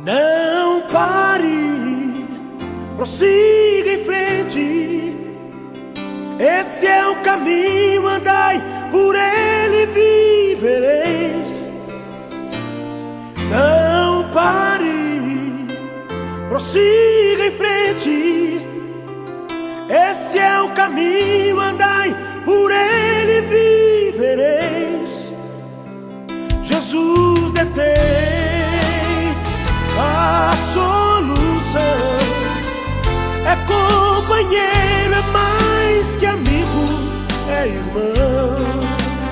Não pare, prossiga em frente. Esse é o caminho, andai, por ele vivereis. Não pare, prossiga em frente. Esse é o caminho, andai, por ele vivereis. Jesus detém a solução. É companheiro, é mais que amigo, é irmão.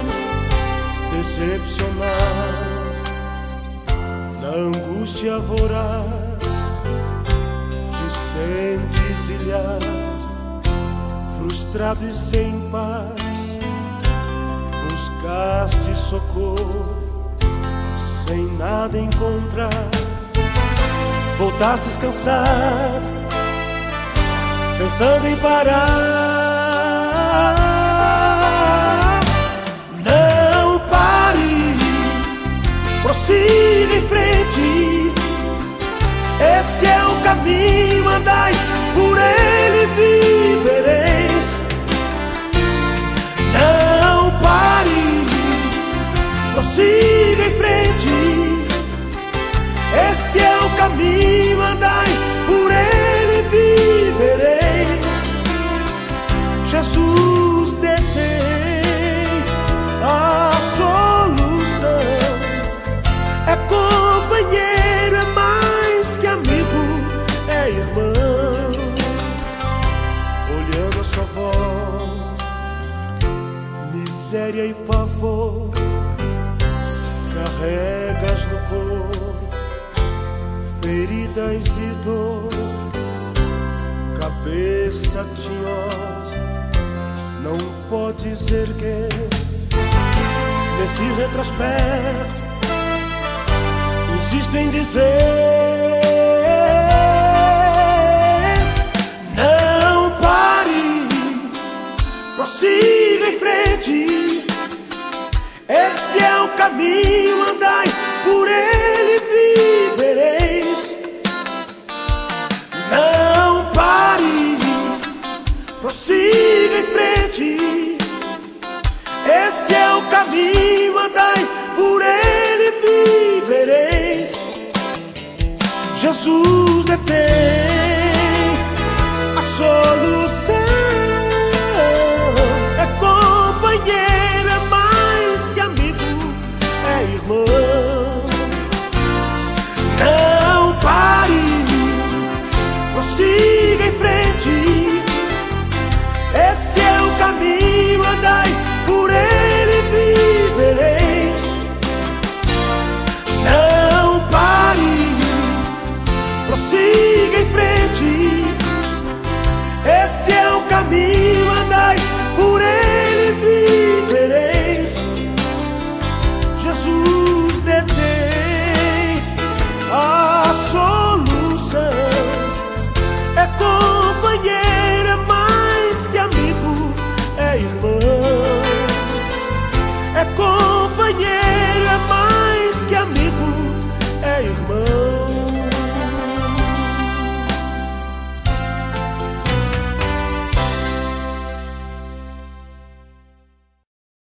Decepcionado na angústia voraz, te sentes ilhado, frustrado e sem paz. Buscaste socorro sem nada encontrar. Voltaste descansado, pensando em parar. Não pare, prossiga em frente. Esse é o caminho, andai, por ele vivereis. Não pare, prossiga em frente. Esse é o caminho, andai, por ele vivereis. Jesus detém a solução. É companheiro, é mais que amigo, é irmão. Olhando a sua volta, miséria e pavor carregas no corpo, feridas e dor, cabeça tinhosa, não podes erguer. Nesse retrospecto, insisto em dizer: não pare, prossiga em frente. Esse é o caminho, andai, por ele vivereis. Não pare, prossiga em frente. Esse é o caminho, andai, por ele vivereis. Jesus detém a solução. É companheiro, é mais que amigo, é irmão.